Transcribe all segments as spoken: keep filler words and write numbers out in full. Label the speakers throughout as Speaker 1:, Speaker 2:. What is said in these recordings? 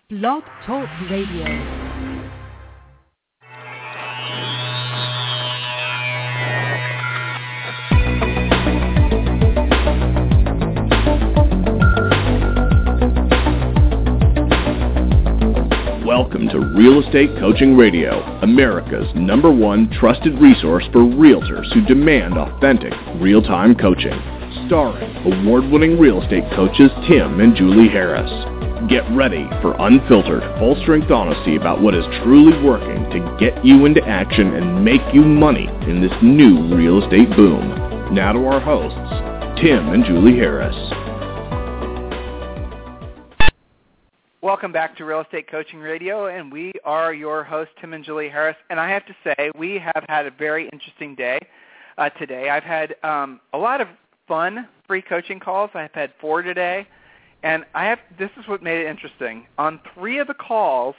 Speaker 1: Blog Talk Radio.
Speaker 2: Welcome to Real Estate Coaching Radio, America's number one trusted resource for realtors who demand authentic, real-time coaching. Starring award-winning real estate coaches Tim and Julie Harris. Get ready for unfiltered, full-strength honesty about what is truly working to get you into action and make you money in this new real estate boom. Now to our hosts, Tim and Julie Harris.
Speaker 3: Welcome back to Real Estate Coaching Radio, and we are your hosts, Tim and Julie Harris. And I have to say, we have had a very interesting day uh, today. I've had um, a lot of fun free coaching calls. I've had four today, and I have. This is what made it interesting. On three of the calls,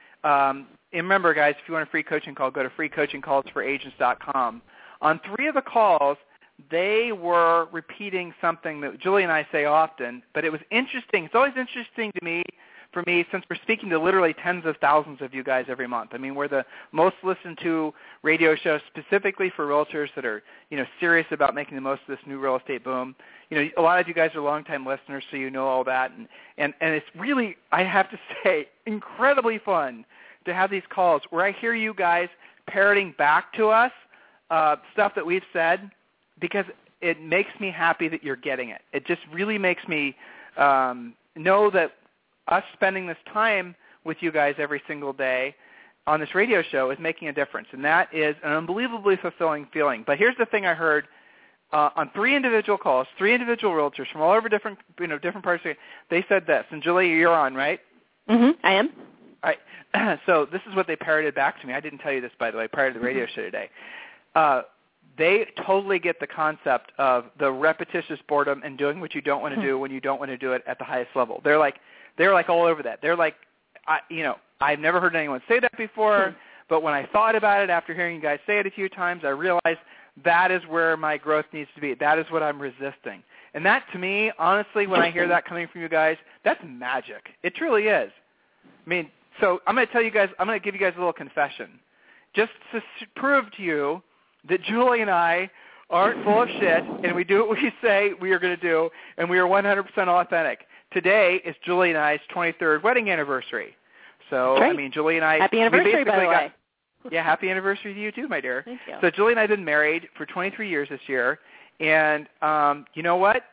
Speaker 3: um, and remember, guys, if you want a free coaching call, go to free coaching calls for agents dot com. On three of the calls, they were repeating something that Julie and I say often, but it was interesting. It's always interesting to me. For me, since we're speaking to literally tens of thousands of you guys every month. I mean, we're the most listened to radio show specifically for realtors that are, you know, serious about making the most of this new real estate boom. You know, a lot of you guys are longtime listeners, so you know all that. And, and, and it's really, I have to say, incredibly fun to have these calls where I hear you guys parroting back to us uh, stuff that we've said, because it makes me happy that you're getting it. It just really makes me um, know that us spending this time with you guys every single day on this radio show is making a difference, and that is an unbelievably fulfilling feeling. But here's the thing I heard uh, on three individual calls, three individual realtors from all over different, you know, different parts of the, they said this, and Julie, you're on, right?
Speaker 4: Mm-hmm, I am.
Speaker 3: All right. So this is what they parroted back to me. I didn't tell you this, by the way, prior to the radio show today. Uh, they totally get the concept of the repetitious boredom and doing what you don't want to do when you don't want to do it at the highest level. They're like, They're like all over that. They're like, I, you know, I've never heard anyone say that before, hmm. but when I thought about it after hearing you guys say it a few times, I realized that is where my growth needs to be. That is what I'm resisting. And that, to me, honestly, when I hear that coming from you guys, that's magic. It truly is. I mean, so I'm going to tell you guys, I'm going to give you guys a little confession. Just to prove to you that Julie and I aren't full of shit, and we do what we say we are going to do, and we are one hundred percent authentic. Today is Julie and I's twenty-third wedding anniversary. So,
Speaker 4: right.
Speaker 3: I mean, Julie and I...
Speaker 4: Happy anniversary, by the way.
Speaker 3: Got, yeah, happy anniversary to you too, my dear.
Speaker 4: Thank you.
Speaker 3: So Julie and I have been married for twenty-three years this year, and um, you know what?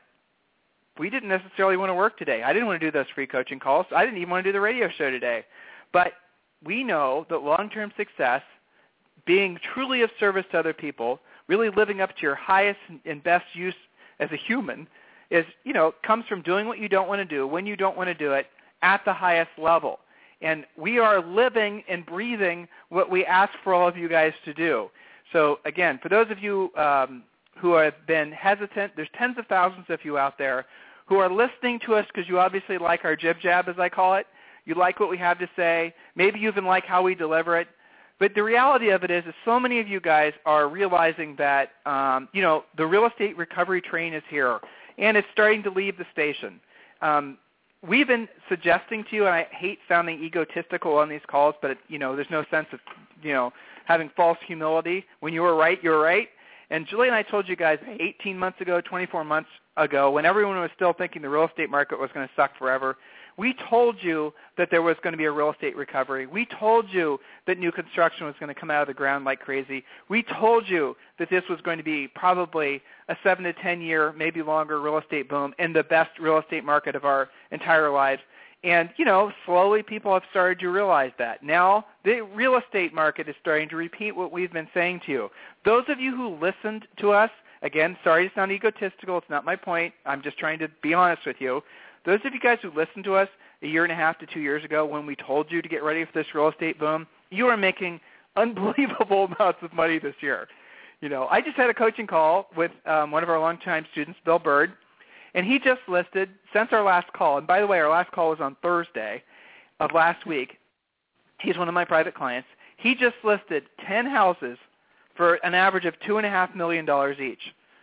Speaker 3: We didn't necessarily want to work today. I didn't want to do those free coaching calls. I didn't even want to do the radio show today. But we know that long-term success, being truly of service to other people, really living up to your highest and best use as a human, is, you know, comes from doing what you don't want to do when you don't want to do it at the highest level. And we are living and breathing what we ask for all of you guys to do. So, again, for those of you um, who have been hesitant, there's tens of thousands of you out there who are listening to us because you obviously like our jib-jab, as I call it. You like what we have to say. Maybe you even like how we deliver it. But the reality of it is, is so many of you guys are realizing that, um, you know, the real estate recovery train is here, and it's starting to leave the station. Um, we've been suggesting to you, and I hate sounding egotistical on these calls, but, it, you know, there's no sense of, you know, having false humility. When you were right, you were right. And Julie and I told you guys eighteen months ago, twenty-four months ago, when everyone was still thinking the real estate market was going to suck forever, we told you that there was going to be a real estate recovery. We told you that new construction was going to come out of the ground like crazy. We told you that this was going to be probably a seven to ten year, maybe longer real estate boom in the best real estate market of our entire lives. And, you know, slowly people have started to realize that. Now the real estate market is starting to repeat what we've been saying to you. Those of you who listened to us, again, sorry to sound egotistical. It's not my point. I'm just trying to be honest with you. Those of you guys who listened to us a year and a half to two years ago when we told you to get ready for this real estate boom, you are making unbelievable amounts of money this year. You know, I just had a coaching call with um, one of our longtime students, Bill Bird, and he just listed, since our last call, and by the way, our last call was on Thursday of last week. He's one of my private clients. He just listed ten houses for an average of two point five million dollars each.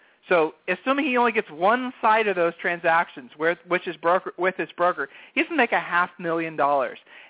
Speaker 3: So assuming he only gets one side of those transactions with, which is broker, with his broker, he's going to make a half million dollars.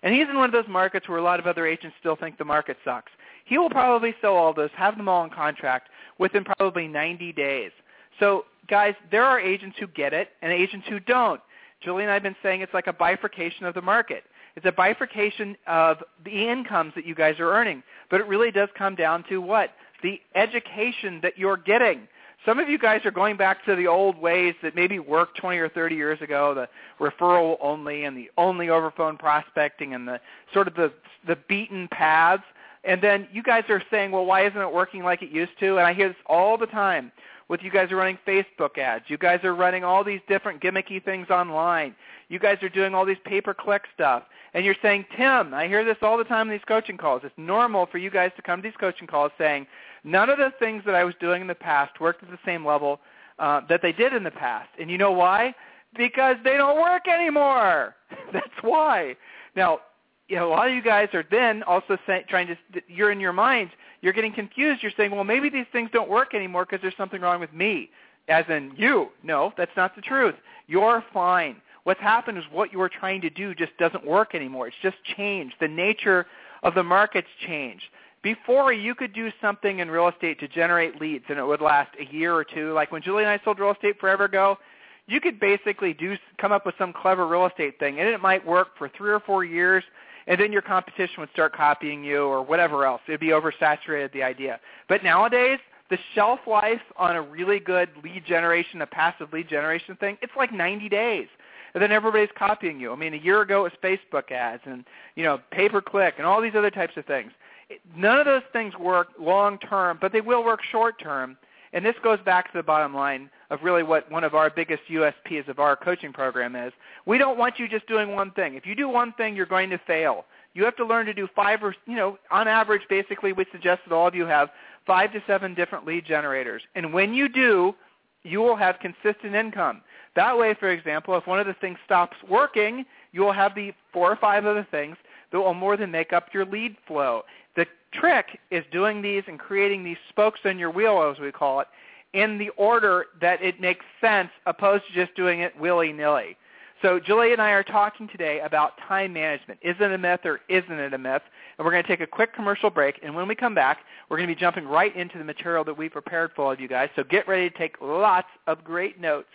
Speaker 3: And he's in one of those markets where a lot of other agents still think the market sucks. He will probably sell all those, have them all in contract within probably ninety days. So, guys, there are agents who get it and agents who don't. Julie and I have been saying it's like a bifurcation of the market. It's a bifurcation of the incomes that you guys are earning. But it really does come down to what? The education that you're getting. Some of you guys are going back to the old ways that maybe worked twenty or thirty years ago, the referral only and the only over phone prospecting and the sort of the, the beaten paths. And then you guys are saying, well, why isn't it working like it used to? And I hear this all the time with you guys are running Facebook ads. You guys are running all these different gimmicky things online. You guys are doing all these pay-per-click stuff. And you're saying, Tim, I hear this all the time in these coaching calls. It's normal for you guys to come to these coaching calls saying, none of the things that I was doing in the past worked at the same level uh, that they did in the past. And you know why? Because they don't work anymore. That's why. Now, you know, a lot of you guys are then also say, trying to, you're in your mind, you're getting confused. You're saying, well, maybe these things don't work anymore because there's something wrong with me, as in you. No, that's not the truth. You're fine. What's happened is what you were trying to do just doesn't work anymore. It's just changed. The nature of the market's changed. Before, you could do something in real estate to generate leads, and it would last a year or two. Like when Julie and I sold real estate forever ago, you could basically do come up with some clever real estate thing, and it might work for three or four years, and then your competition would start copying you or whatever else. It would be oversaturated, the idea. But nowadays, the shelf life on a really good lead generation, a passive lead generation thing, it's like ninety days. And then everybody's copying you. I mean, a year ago it was Facebook ads and, you know, pay-per-click and all these other types of things. None of those things work long-term, but they will work short-term. And this goes back to the bottom line of really what one of our biggest U S Ps of our coaching program is. We don't want you just doing one thing. If you do one thing, you're going to fail. You have to learn to do five or, you know, on average, basically, we suggest that all of you have five to seven different lead generators. And when you do, you will have consistent income. That way, for example, if one of the things stops working, you will have the four or five other things that will more than make up your lead flow. The trick is doing these and creating these spokes in your wheel, as we call it, in the order that it makes sense, opposed to just doing it willy-nilly. So Julie and I are talking today about time management. Is it a myth or isn't it a myth? And we're going to take a quick commercial break, and when we come back, we're going to be jumping right into the material that we prepared for all of you guys. So get ready to take lots of great notes.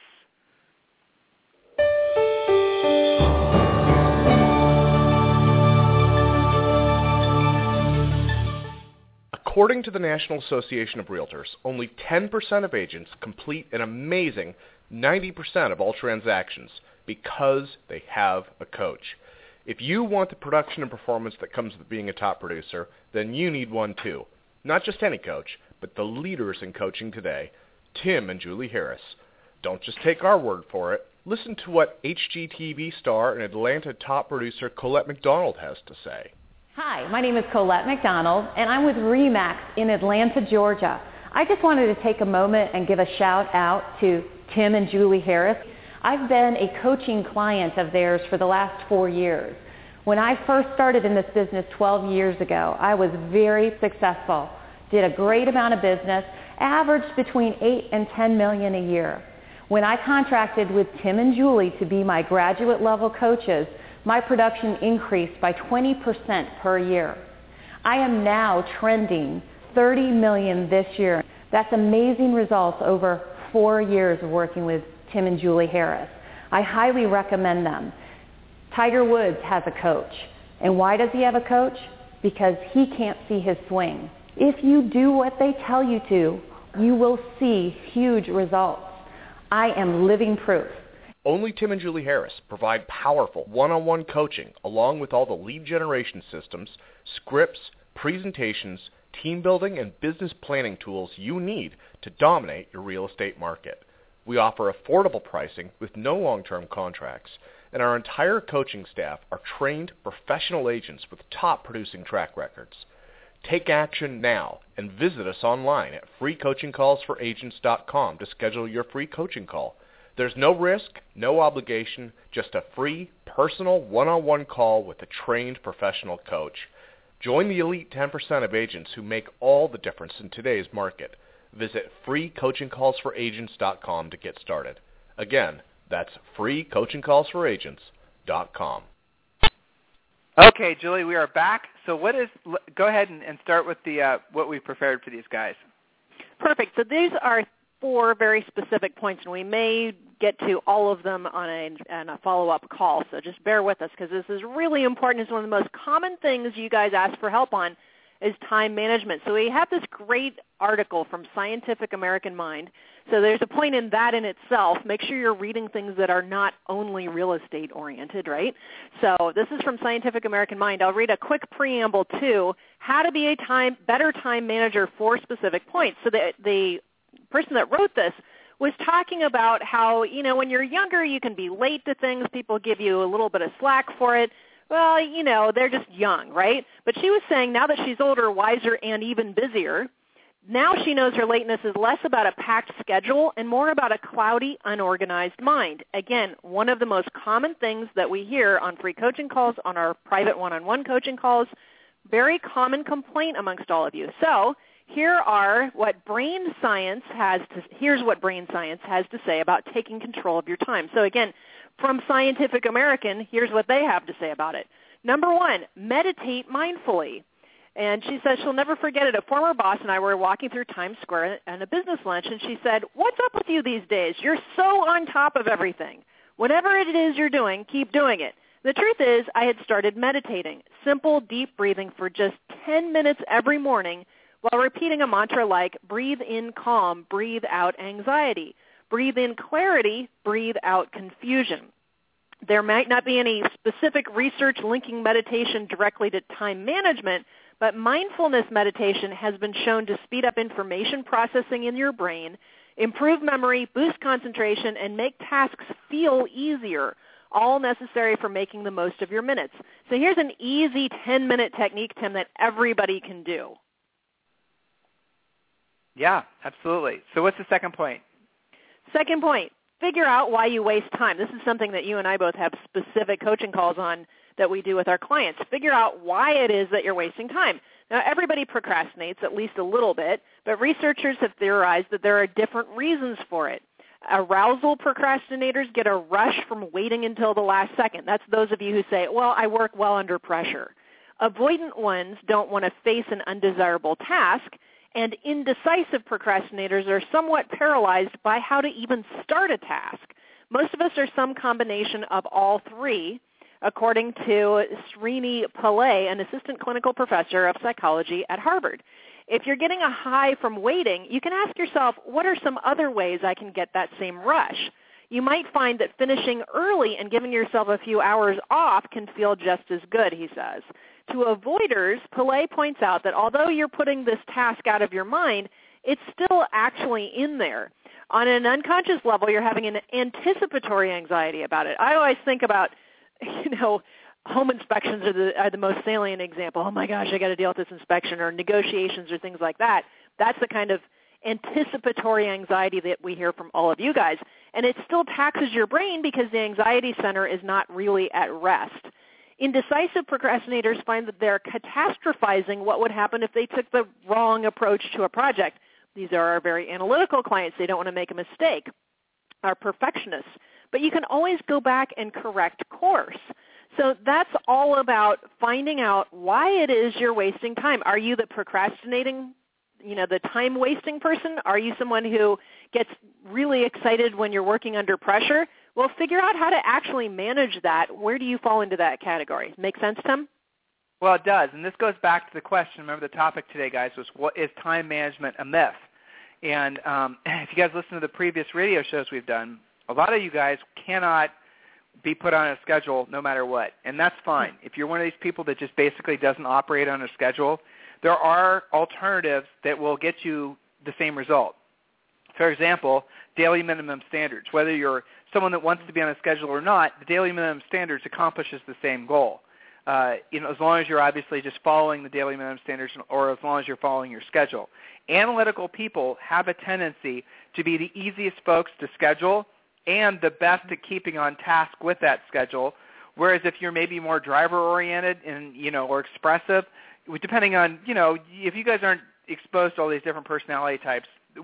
Speaker 2: According to the National Association of Realtors, only ten percent of agents complete an amazing ninety percent of all transactions because they have a coach. If you want the production and performance that comes with being a top producer, then you need one too. Not just any coach, but the leaders in coaching today, Tim and Julie Harris. Don't just take our word for it. Listen to what H G T V star and Atlanta top producer Colette McDonald has to say.
Speaker 1: Hi, my name is Colette McDonald, and I'm with RE/MAX in Atlanta, Georgia. I just wanted to take a moment and give a shout out to Tim and Julie Harris. I've been a coaching client of theirs for the last four years. When I first started in this business twelve years ago, I was very successful, did a great amount of business, averaged between eight and ten million a year. When I contracted with Tim and Julie to be my graduate level coaches, my production increased by twenty percent per year. I am now trending thirty million this year. That's amazing results over four years of working with Tim and Julie Harris. I highly recommend them. Tiger Woods has a coach. And why does he have a coach? Because he can't see his swing. If you do what they tell you to, you will see huge results. I am living proof.
Speaker 2: Only Tim and Julie Harris provide powerful one-on-one coaching along with all the lead generation systems, scripts, presentations, team building, and business planning tools you need to dominate your real estate market. We offer affordable pricing with no long-term contracts, and our entire coaching staff are trained professional agents with top producing track records. Take action now and visit us online at free coaching calls for agents dot com to schedule your free coaching call. There's no risk, no obligation, just a free, personal, one-on-one call with a trained professional coach. Join the elite ten percent of agents who make all the difference in today's market. Visit free coaching calls for agents dot com to get started. Again, that's free coaching calls for agents dot com.
Speaker 3: Okay, Julie, we are back. So what is? Go ahead and, and start with the uh, what we prepared for these guys.
Speaker 4: Perfect. So these are four very specific points, and we may get to all of them on a, on a follow-up call. So just bear with us because this is really important. It's one of the most common things you guys ask for help on is time management. So we have this great article from Scientific American Mind. So there's a point in that in itself. Make sure you're reading things that are not only real estate oriented, right? So this is from Scientific American Mind. I'll read a quick preamble to how to be a time better time manager for specific points. So the, the person that wrote this was talking about how, you know, when you're younger you can be late to things. People give you a little bit of slack for it. Well, you know, they're just young, right? But she was saying now that she's older, wiser, and even busier, now she knows her lateness is less about a packed schedule and more about a cloudy, unorganized mind. Again, one of the most common things that we hear on free coaching calls, on our private one-on-one coaching calls, very common complaint amongst all of you. So here are what brain science has to, here's what brain science has to say about taking control of your time. So again, from Scientific American, here's what they have to say about it. Number one, meditate mindfully. And she says she'll never forget it. A former boss and I were walking through Times Square at a business lunch, and she said, "What's up with you these days? You're so on top of everything. Whatever it is you're doing, keep doing it." The truth is I had started meditating, simple, deep breathing for just ten minutes every morning while repeating a mantra like, breathe in calm, breathe out anxiety. Breathe in clarity, breathe out confusion. There might not be any specific research linking meditation directly to time management, but mindfulness meditation has been shown to speed up information processing in your brain, improve memory, boost concentration, and make tasks feel easier, all necessary for making the most of your minutes. So here's an easy ten-minute technique, Tim, that everybody can do.
Speaker 3: Yeah, absolutely. So what's the second point?
Speaker 4: Second point, figure out why you waste time. This is something that you and I both have specific coaching calls on that we do with our clients. Figure out why it is that you're wasting time. Now, everybody procrastinates at least a little bit, but researchers have theorized that there are different reasons for it. Arousal procrastinators get a rush from waiting until the last second. That's those of you who say, well, I work well under pressure. Avoidant ones don't want to face an undesirable task, and indecisive procrastinators are somewhat paralyzed by how to even start a task. Most of us are some combination of all three, according to Srini Pillai, an assistant clinical professor of psychology at Harvard. If you're getting a high from waiting, you can ask yourself, what are some other ways I can get that same rush? You might find that finishing early and giving yourself a few hours off can feel just as good, he says. To avoiders, Pillai points out that although you're putting this task out of your mind, it's still actually in there. On an unconscious level, you're having an anticipatory anxiety about it. I always think about, you know, home inspections are the, are the most salient example. Oh, my gosh, I got to deal with this inspection, or negotiations or things like that. That's the kind of anticipatory anxiety that we hear from all of you guys. And it still taxes your brain because the anxiety center is not really at rest. Indecisive procrastinators find that they're catastrophizing what would happen if they took the wrong approach to a project. These are our very analytical clients. They don't want to make a mistake. Our perfectionists. But you can always go back and correct course. So that's all about finding out why it is you're wasting time. Are you the procrastinating, you know, the time-wasting person? Are you someone who gets really excited when you're working under pressure? Well, figure out how to actually manage that. Where do you fall into that category? Make sense, Tim?
Speaker 3: Well, it does. And this goes back to the question. Remember the topic today, guys, was what is time management a myth? And um, if you guys listen to the previous radio shows we've done, a lot of you guys cannot be put on a schedule no matter what. And that's fine. If you're one of these people that just basically doesn't operate on a schedule, there are alternatives that will get you the same result. For example, daily minimum standards. Whether you're someone that wants to be on a schedule or not, the daily minimum standards accomplishes the same goal. Uh, you know, as long as you're obviously just following the daily minimum standards, or as long as you're following your schedule. Analytical people have a tendency to be the easiest folks to schedule and the best at keeping on task with that schedule. Whereas if you're maybe more driver-oriented and, you know, or expressive, depending on, you know, if you guys aren't exposed to all these different personality types, we'll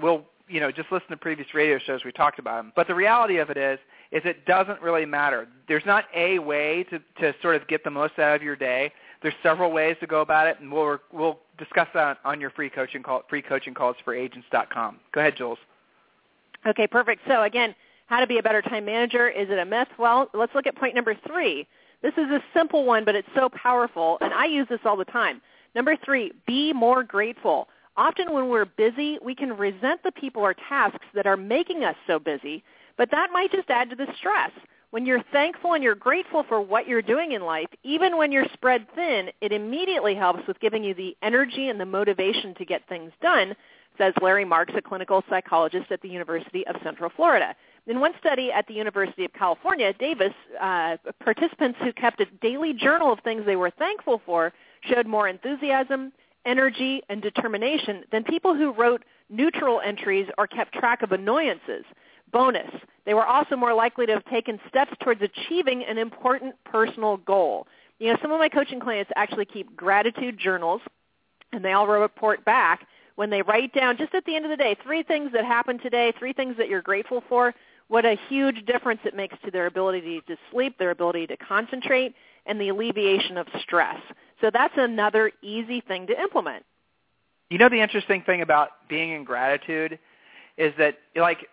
Speaker 3: you know, just listen to previous radio shows. We talked about them. But the reality of it is, is it doesn't really matter. There's not a way to, to sort of get the most out of your day. There's several ways to go about it, and we'll we'll discuss that on your free coaching call, free coaching calls for agents dot com. Go ahead, Jules.
Speaker 4: Okay, perfect. So again, how to be a better time manager. Is it a myth? Well, let's look at point number three. This is a simple one, but it's so powerful, and I use this all the time. Number three, be more grateful. Often when we're busy, we can resent the people or tasks that are making us so busy, but that might just add to the stress. When you're thankful and you're grateful for what you're doing in life, even when you're spread thin, it immediately helps with giving you the energy and the motivation to get things done, says Larry Marks, a clinical psychologist at the University of Central Florida. In one study at the University of California, Davis, uh, participants who kept a daily journal of things they were thankful for showed more enthusiasm, energy, and determination than people who wrote neutral entries or kept track of annoyances. Bonus, they were also more likely to have taken steps towards achieving an important personal goal. You know, some of my coaching clients actually keep gratitude journals, and they all report back when they write down, just at the end of the day, three things that happened today, three things that you're grateful for, what a huge difference it makes to their ability to sleep, their ability to concentrate, and the alleviation of stress. So that's another easy thing to implement.
Speaker 3: You know, the interesting thing about being in gratitude is that, like,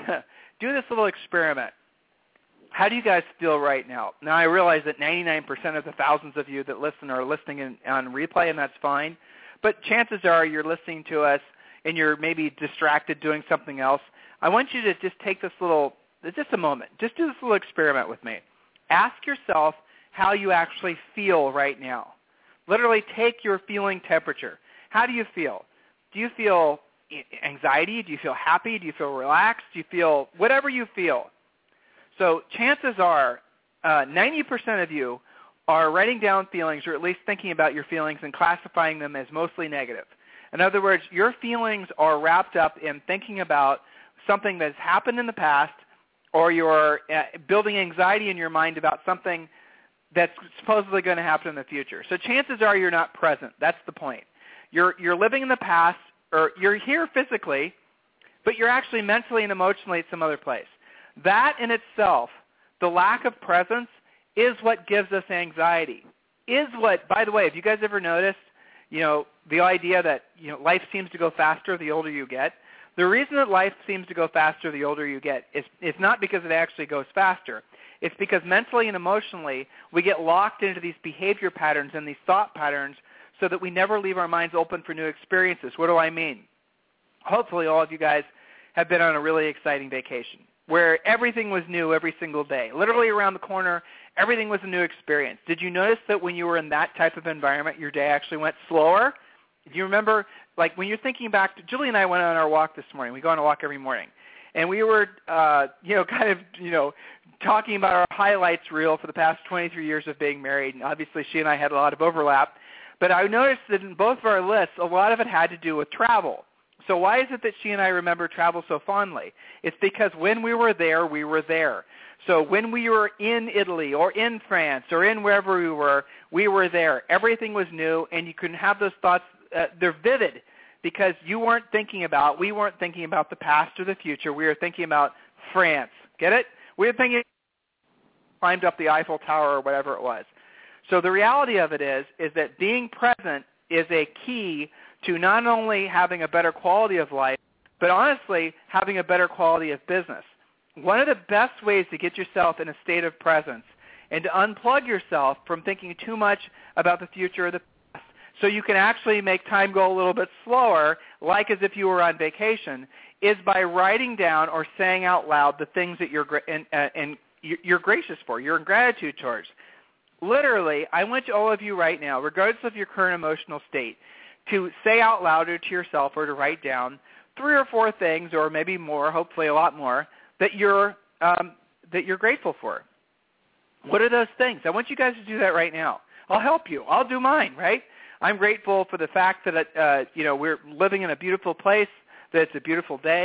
Speaker 3: do this little experiment. How do you guys feel right now? Now, I realize that ninety-nine percent of the thousands of you that listen are listening in, on replay, and that's fine. But chances are you're listening to us and you're maybe distracted doing something else. I want you to just take this little, just a moment, just do this little experiment with me. Ask yourself how you actually feel right now. Literally take your feeling temperature. How do you feel? Do you feel anxiety? Do you feel happy? Do you feel relaxed? Do you feel whatever you feel? So chances are uh, ninety percent of you are writing down feelings, or at least thinking about your feelings and classifying them as mostly negative. In other words, your feelings are wrapped up in thinking about something that's happened in the past, or you're uh, building anxiety in your mind about something that's supposedly going to happen in the future. So chances are you're not present. That's the point. You're you're living in the past, or you're here physically, but you're actually mentally and emotionally at some other place. That in itself, the lack of presence, is what gives us anxiety. Is what, by the way, have you guys ever noticed, you know, the idea that, you know, life seems to go faster the older you get? The reason that life seems to go faster the older you get is it's not because it actually goes faster. It's because mentally and emotionally we get locked into these behavior patterns and these thought patterns so that we never leave our minds open for new experiences. What do I mean? Hopefully all of you guys have been on a really exciting vacation where everything was new every single day. Literally around the corner, everything was a new experience. Did you notice that when you were in that type of environment, your day actually went slower? Do you remember, like when you're thinking back to, Julie and I went on our walk this morning. We go on a walk every morning. And we were, uh, you know, kind of, you know, talking about our highlights reel for the past twenty-three years of being married. And obviously she and I had a lot of overlap. But I noticed that in both of our lists, a lot of it had to do with travel. So why is it that she and I remember travel so fondly? It's because when we were there, we were there. So when we were in Italy or in France or in wherever we were, we were there. Everything was new, and you couldn't have those thoughts. Uh, they're vivid because you weren't thinking about, we weren't thinking about the past or the future. We were thinking about France. Get it? We were thinking, climbed up the Eiffel Tower or whatever it was. So the reality of it is, is that being present is a key to not only having a better quality of life, but honestly, having a better quality of business. One of the best ways to get yourself in a state of presence and to unplug yourself from thinking too much about the future or the past so you can actually make time go a little bit slower, like as if you were on vacation, is by writing down or saying out loud the things that you're, and, uh, and you're gracious for, you're in gratitude towards. Literally, I want all of you right now, regardless of your current emotional state, to say out loud or to yourself or to write down three or four things, or maybe more, hopefully a lot more, that you're um, that you're grateful for. What are those things? I want you guys to do that right now. I'll help you. I'll do mine, right? I'm grateful for the fact that uh, you know we're living in a beautiful place, that it's a beautiful day.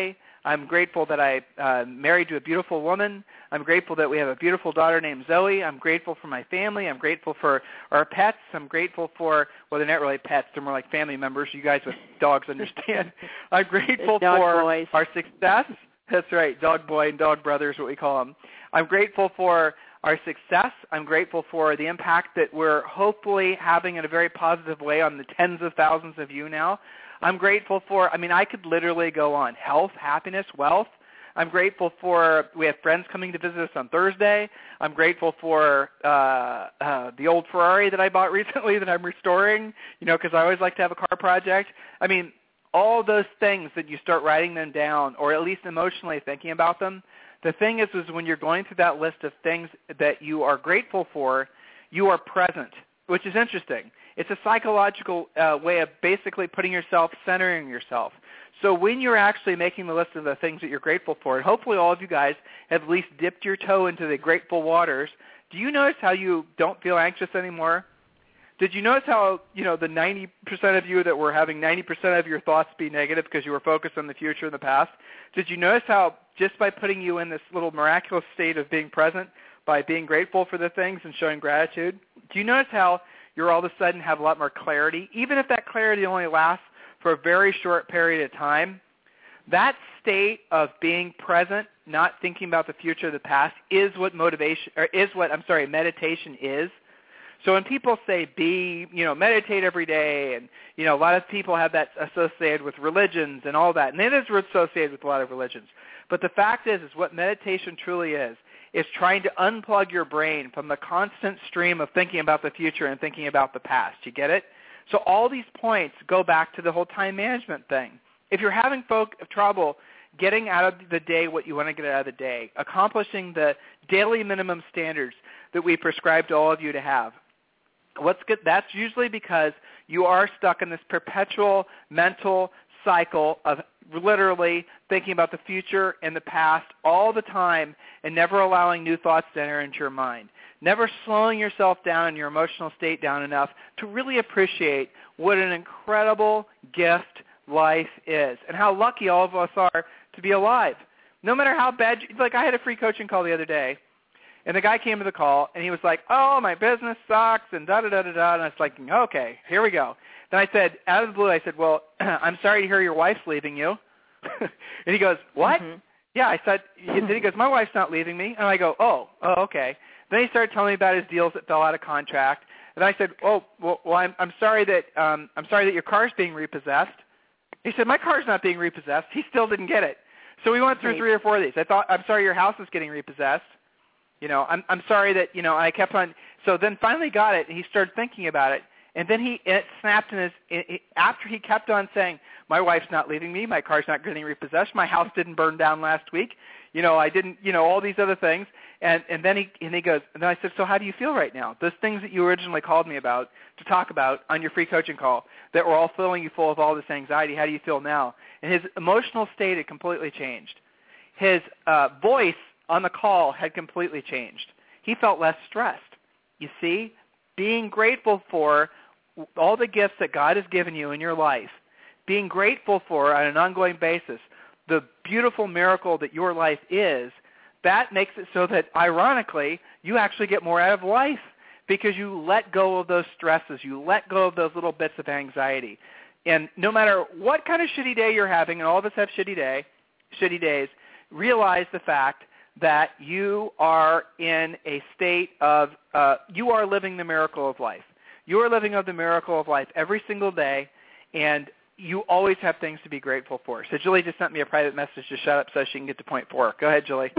Speaker 3: I'm grateful that I'm uh, married to a beautiful woman. I'm grateful that we have a beautiful daughter named Zoe. I'm grateful for my family. I'm grateful for our pets. I'm grateful for, well, they're not really pets. They're more like family members. You guys with dogs understand. I'm grateful
Speaker 4: dog
Speaker 3: for
Speaker 4: boys.
Speaker 3: our success. That's right, dog boy and dog brother is what we call them. I'm grateful for our success. I'm grateful for the impact that we're hopefully having in a very positive way on the tens of thousands of you now. I'm grateful for, I mean, I could literally go on. Health, happiness, wealth. I'm grateful for, we have friends coming to visit us on Thursday. I'm grateful for uh, uh, the old Ferrari that I bought recently that I'm restoring, you know, because I always like to have a car project. I mean, all those things that you start writing them down, or at least emotionally thinking about them, the thing is, is when you're going through that list of things that you are grateful for, you are present, which is interesting. It's a psychological uh, way of basically putting yourself, centering yourself. So when you're actually making the list of the things that you're grateful for, and hopefully all of you guys have at least dipped your toe into the grateful waters, do you notice how you don't feel anxious anymore? Did you notice how, you know, the ninety percent of you that were having ninety percent of your thoughts be negative because you were focused on the future and the past? Did you notice how just by putting you in this little miraculous state of being present, by being grateful for the things and showing gratitude, do you notice how you're all of a sudden have a lot more clarity? Even if that clarity only lasts for a very short period of time, that state of being present, not thinking about the future or the past, is what motivation, or is what, I'm sorry, meditation is. So when people say be, you know, meditate every day, and, you know, a lot of people have that associated with religions and all that, and it is associated with a lot of religions. But the fact is, is what meditation truly is, is trying to unplug your brain from the constant stream of thinking about the future and thinking about the past. You get it? So all these points go back to the whole time management thing. If you're having folk trouble getting out of the day what you want to get out of the day, accomplishing the daily minimum standards that we prescribe to all of you to have, what's good? That's usually because you are stuck in this perpetual mental cycle of literally thinking about the future and the past all the time and never allowing new thoughts to enter into your mind, never slowing yourself down and your emotional state down enough to really appreciate what an incredible gift life is and how lucky all of us are to be alive. No matter how bad, you, like I had a free coaching call the other day, and the guy came to the call, and he was like, oh, my business sucks, and da-da-da-da-da, and I was like, okay, here we go. Then I said, out of the blue, I said, well, I'm sorry to hear your wife's leaving you. And he goes, what? Mm-hmm. Yeah, I said, then he goes, my wife's not leaving me. And I go, oh, oh, okay. Then he started telling me about his deals that fell out of contract. And I said, oh, well, well I'm, I'm sorry that um, I'm sorry that your car's being repossessed. He said, my car's not being repossessed. He still didn't get it. So we went through right. three or four of these. I thought, I'm sorry your house is getting repossessed. You know, I'm I'm sorry that, you know, I kept on. So then finally got it, and he started thinking about it. And then he it snapped in his, it, after he kept on saying, my wife's not leaving me, my car's not getting repossessed, my house didn't burn down last week, you know, I didn't, you know, all these other things. And, and then he and he goes, and then I said, so how do you feel right now? Those things that you originally called me about to talk about on your free coaching call that were all filling you full of all this anxiety, how do you feel now? And his emotional state had completely changed. His uh, voice on the call had completely changed. He felt less stressed. You see, being grateful for all the gifts that God has given you in your life, being grateful for on an ongoing basis the beautiful miracle that your life is, that makes it so that, ironically, you actually get more out of life because you let go of those stresses. You let go of those little bits of anxiety. And no matter what kind of shitty day you're having, and all of us have shitty day, shitty days, realize the fact that you are in a state of, uh, you are living the miracle of life. You are living of the miracle of life every single day, and you always have things to be grateful for. So Julie just sent me a private message to shut up so she can get to point four. Go ahead, Julie.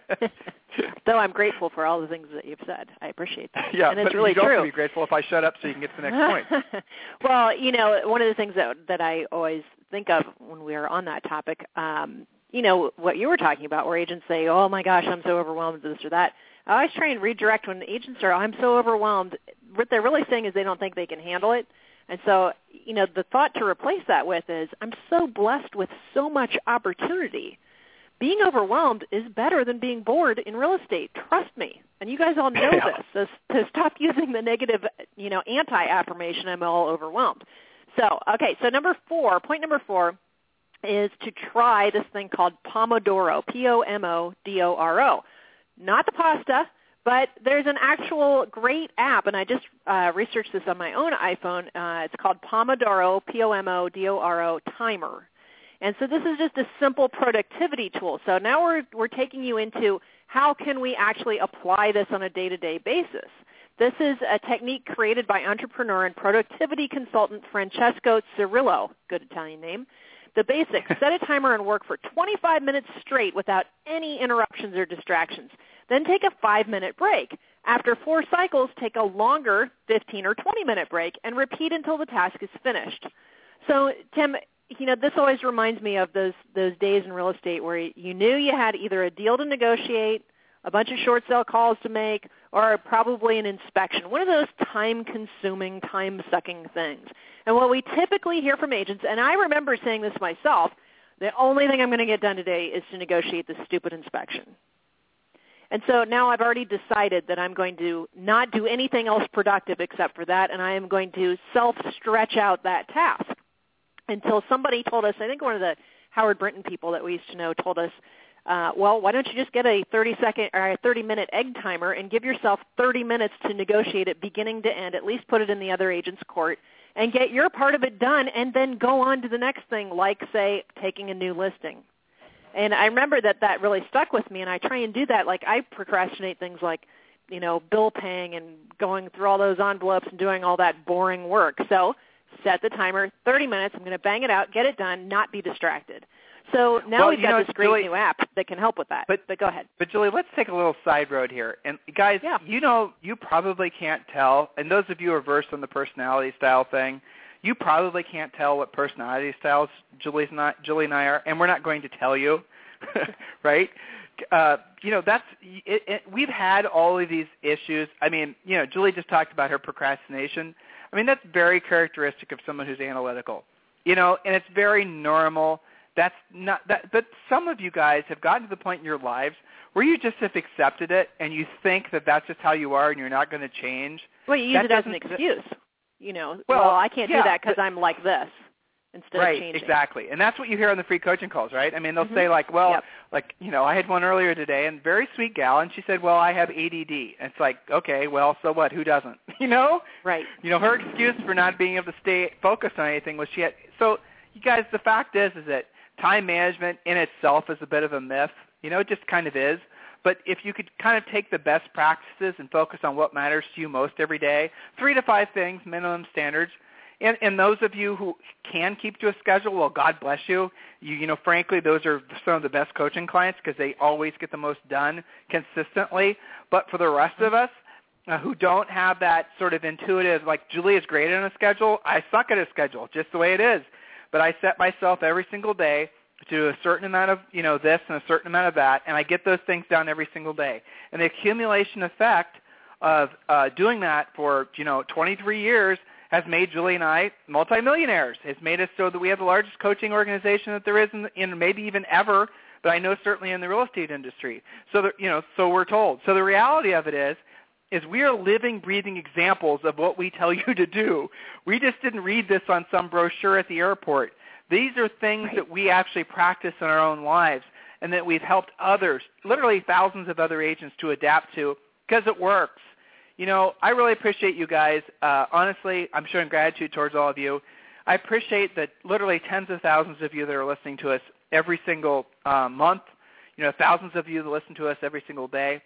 Speaker 4: So I'm grateful for all the things that you've said. I appreciate that.
Speaker 3: Yeah,
Speaker 4: and it's
Speaker 3: but
Speaker 4: really
Speaker 3: you'd
Speaker 4: true.
Speaker 3: also be grateful if I shut up so you can get to the next point.
Speaker 4: Well, you know, one of the things that that I always think of when we are on that topic, um, you know, what you were talking about, where agents say, oh, my gosh, I'm so overwhelmed with this or that. I always try and redirect when agents are, I'm so overwhelmed. What they're really saying is they don't think they can handle it. And so, you know, the thought to replace that with is, I'm so blessed with so much opportunity. Being overwhelmed is better than being bored in real estate. Trust me. And you guys all know
Speaker 3: yeah.
Speaker 4: this. So to stop using the negative, you know, anti-affirmation, I'm all overwhelmed. So, okay, so number four, point number four, is to try this thing called Pomodoro, P O M O D O R O. Not the pasta, but there's an actual great app, and I just uh, researched this on my own iPhone. Uh, it's called Pomodoro, P O M O D O R O Timer. And so this is just a simple productivity tool. So now we're, we're taking you into how can we actually apply this on a day-to-day basis. This is a technique created by entrepreneur and productivity consultant Francesco Cirillo, good Italian name. The basics, set a timer and work for twenty-five minutes straight without any interruptions or distractions. Then take a five-minute break. After four cycles, take a longer fifteen or twenty-minute break and repeat until the task is finished. So, Tim, you know, this always reminds me of those those days in real estate where you knew you had either a deal to negotiate, a bunch of short sale calls to make, or probably an inspection. One of those time-consuming, time-sucking things. And what we typically hear from agents, and I remember saying this myself, the only thing I'm going to get done today is to negotiate this stupid inspection. And so now I've already decided that I'm going to not do anything else productive except for that, and I am going to self-stretch out that task until somebody told us, I think one of the Howard Brinton people that we used to know told us, uh, well, why don't you just get a thirty-second or a thirty-minute egg timer and give yourself thirty minutes to negotiate it beginning to end, at least put it in the other agent's court, and get your part of it done, and then go on to the next thing, like, say, taking a new listing. And I remember that that really stuck with me, and I try and do that. Like, I procrastinate things like, you know, bill paying and going through all those envelopes and doing all that boring work. So set the timer, thirty minutes. I'm going to bang it out, get it done, not be distracted. So now
Speaker 3: well,
Speaker 4: we've got
Speaker 3: know,
Speaker 4: this great
Speaker 3: Julie,
Speaker 4: new app that can help with that. But, but go ahead.
Speaker 3: But, Julie, let's take a little side road here. And, guys,
Speaker 4: yeah.
Speaker 3: you know, you probably can't tell, and those of you who are versed on the personality style thing, you probably can't tell what personality styles Julie's not, Julie and I are, and we're not going to tell you, right? Uh, you know, that's it, it, we've had all of these issues. I mean, you know, Julie just talked about her procrastination. I mean, that's very characteristic of someone who's analytical, you know, and it's very normal. That's not that, but some of you guys have gotten to the point in your lives where you just have accepted it, and you think that that's just how you are, and you're not going to change.
Speaker 4: Well, you use
Speaker 3: that
Speaker 4: it as an excuse. You know,
Speaker 3: well,
Speaker 4: well I can't
Speaker 3: yeah,
Speaker 4: do that because I'm like this instead
Speaker 3: right,
Speaker 4: of changing.
Speaker 3: Right, exactly. And that's what you hear on the free coaching calls, right? I mean, they'll
Speaker 4: mm-hmm.
Speaker 3: say like, well,
Speaker 4: yep.
Speaker 3: like, you know, I had one earlier today, and very sweet gal, and she said, well, I have A D D. And it's like, okay, well, so what? Who doesn't? You know?
Speaker 4: Right.
Speaker 3: You know, her excuse for not being able to stay focused on anything was she had. So, you guys, the fact is, is that time management in itself is a bit of a myth. You know, it just kind of is. But if you could kind of take the best practices and focus on what matters to you most every day, three to five things, minimum standards, and, and those of you who can keep to a schedule, well, God bless you. You, you know, frankly, those are some of the best coaching clients because they always get the most done consistently. But for the rest of us uh, who don't have that sort of intuitive, like Julie is great on a schedule, I suck at a schedule, just the way it is. But I set myself every single day to do a certain amount of, you know, this and a certain amount of that, and I get those things done every single day. And the accumulation effect of uh, doing that for, you know, twenty-three years has made Julie and I multimillionaires. It's made us so that we have the largest coaching organization that there is in, in maybe even ever, but I know certainly in the real estate industry. So, that, you know, so we're told. So the reality of it is, is we are living, breathing examples of what we tell you to do. We just didn't read this on some brochure at the airport. These are things
Speaker 4: right.
Speaker 3: that we actually practice in our own lives and that we've helped others, literally thousands of other agents, to adapt to because it works. You know, I really appreciate you guys. Uh, honestly, I'm showing gratitude towards all of you. I appreciate that literally tens of thousands of you that are listening to us every single uh, month, you know, thousands of you that listen to us every single day.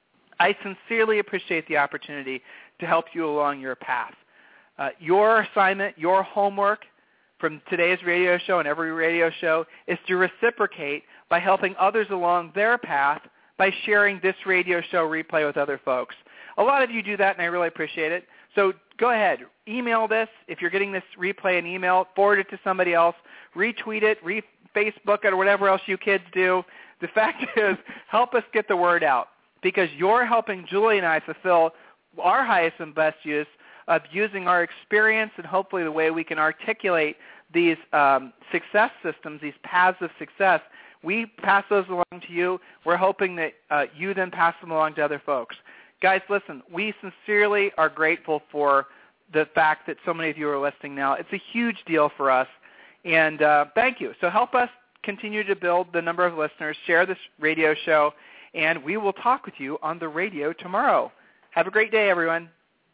Speaker 3: I sincerely appreciate the opportunity to help you along your path. Uh, your assignment, your homework from today's radio show and every radio show is to reciprocate by helping others along their path by sharing this radio show replay with other folks. A lot of you do that, and I really appreciate it. So go ahead. Email this. If you're getting this replay in email, forward it to somebody else. Retweet it, re- Facebook it, or whatever else you kids do. The fact is, help us get the word out because you're helping Julie and I fulfill our highest and best use of using our experience and hopefully the way we can articulate these um, success systems, these paths of success. We pass those along to you. We're hoping that uh, you then pass them along to other folks. Guys, listen, we sincerely are grateful for the fact that so many of you are listening now. It's a huge deal for us. And uh, thank you. So help us continue to build the number of listeners, share this radio show, and we will talk with you on the radio tomorrow. Have a great day, everyone.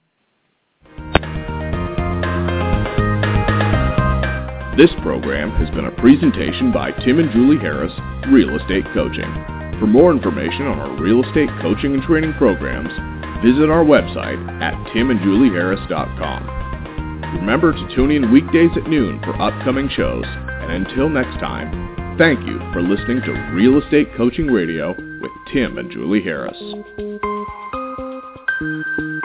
Speaker 2: This program has been a presentation by Tim and Julie Harris, Real Estate Coaching. For more information on our real estate coaching and training programs, visit our website at tim and julie harris dot com. Remember to tune in weekdays at noon for upcoming shows. And until next time, thank you for listening to Real Estate Coaching Radio with Tim and Julie Harris.